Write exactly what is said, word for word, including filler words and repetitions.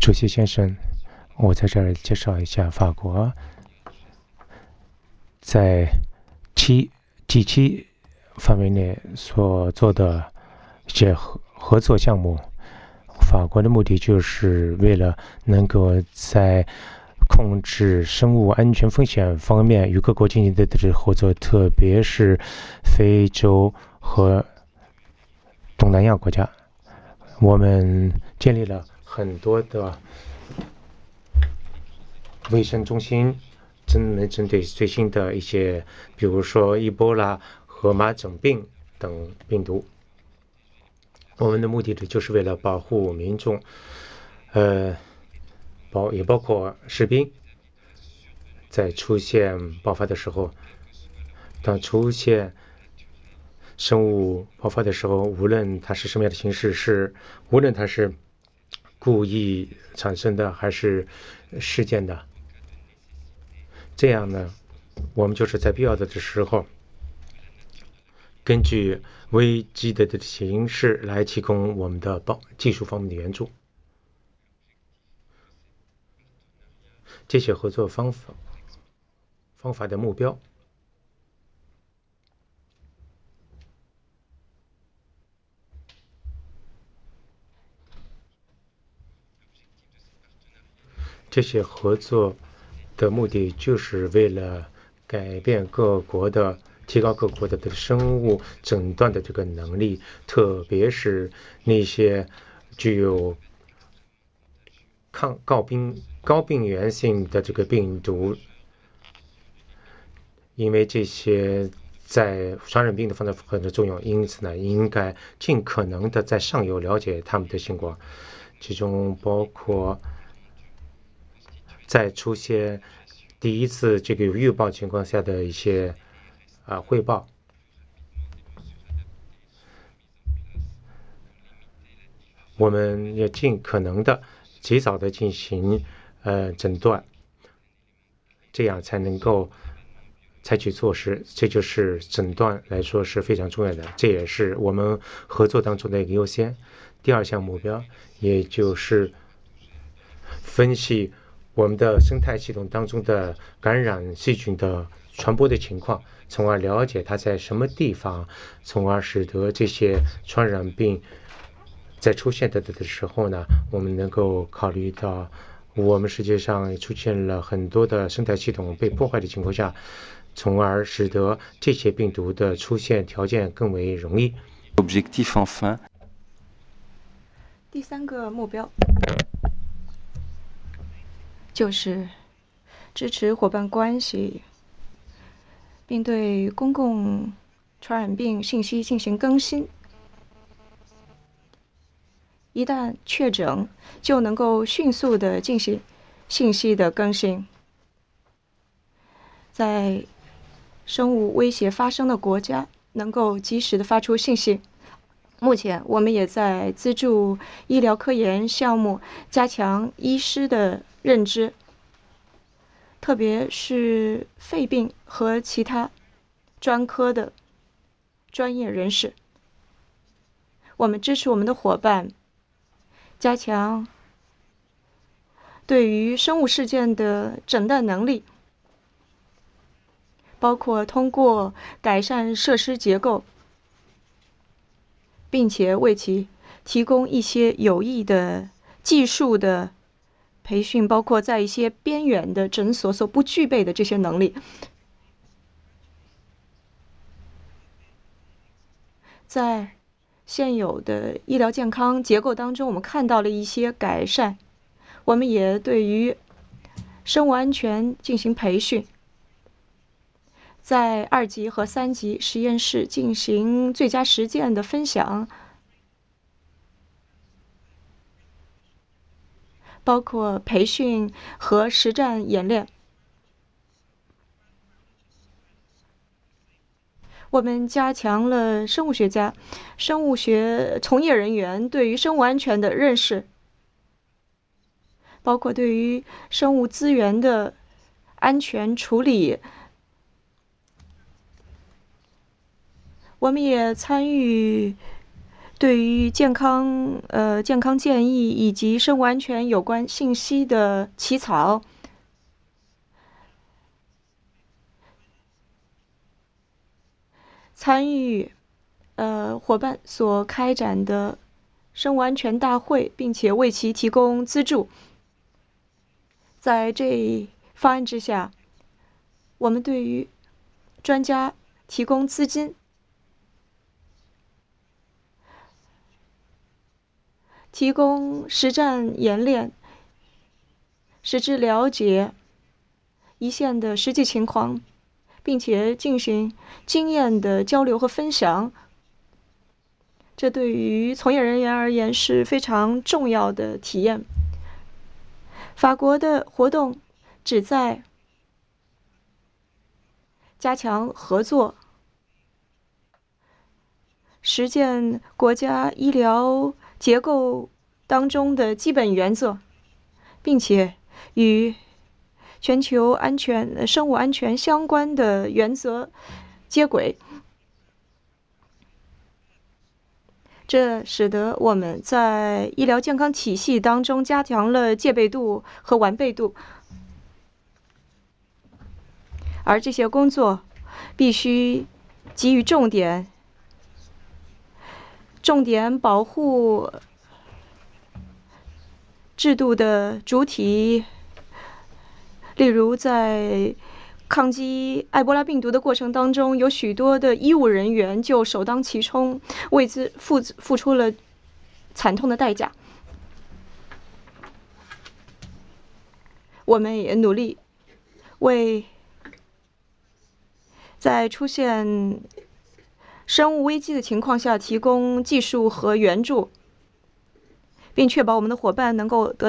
主席先生，我在这儿介绍一下法国在七 G 七范围内所做的一些合合作项目。法国的目的就是为了能够在控制生物安全风险方面与各国进行的合作，特别是非洲和东南亚国家。我们建立了很多的卫生中心，专门针对最新的一些，比如说伊波拉和麻疹病等病毒。我们的目的就是为了保护民众，呃，包也包括士兵，在出现爆发的时候，当出现生物爆发的时候，无论它是什么样的形式，是无论它是故意产生的还是事件的，这样呢，我们就是在必要的时候，根据危机的形式来提供我们的技术方面的援助。这些合作方法方法的目标，这些合作的目的就是为了改变各国的提高各国的生物诊断的这个能力，特别是那些具有抗高病高病原性的这个病毒，因为这些在传染病的方面很多作用，因此呢，应该尽可能的在上游了解他们的情况，其中包括在出现第一次这个预报情况下的一些啊汇报。我们要尽可能的及早的进行呃诊断，这样才能够采取措施，这就是诊断来说是非常重要的，这也是我们合作当中的一个优先。第二项目标，也就是分析我们的生态系统当中的感染细菌的传播的情况，从而了解它在什么地方，从而使得这些传染病在出现的的时候呢，我们能够考虑到我们世界上出现了很多的生态系统被破坏的情况下，从而使得这些病毒的出现条件更为容易。 Objectif enfin。 第三个目标就是支持伙伴关系，并对公共传染病信息进行更新。一旦确诊，就能够迅速的进行信息的更新。在生物威胁发生的国家，能够及时的发出信息。目前，我们也在资助医疗科研项目，加强医师的认知，特别是肺病和其他专科的专业人士。我们支持我们的伙伴加强对于生物事件的诊断能力，包括通过改善设施结构，并且为其提供一些有益的技术的培训，包括在一些边远的诊所所不具备的这些能力。在现有的医疗健康结构当中，我们看到了一些改善。我们也对于生物安全进行培训，在二级和三级实验室进行最佳实践的分享，包括培训和实战演练。我们加强了生物学家、生物学从业人员对于生物安全的认识，包括对于生物资源的安全处理。我们也参与对于健康呃健康建议以及生物安全有关信息的起草，参与呃伙伴所开展的生物安全大会，并且为其提供资助。在这方案之下，我们对于专家提供资金，提供实战演练，使之了解一线的实际情况，并且进行经验的交流和分享。这对于从业人员而言是非常重要的体验。法国的活动旨在加强合作，实践国家医疗结构当中的基本原则，并且与全球安全、生物安全相关的原则接轨。这使得我们在医疗健康体系当中加强了戒备度和完备度，而这些工作必须给予重点，重点保护制度的主体，例如在抗击埃博拉病毒的过程当中，有许多的医务人员就首当其冲，为之付付出了惨痛的代价。我们也努力为在出现生物危机的情况下提供技术和援助，并确保我们的伙伴能够得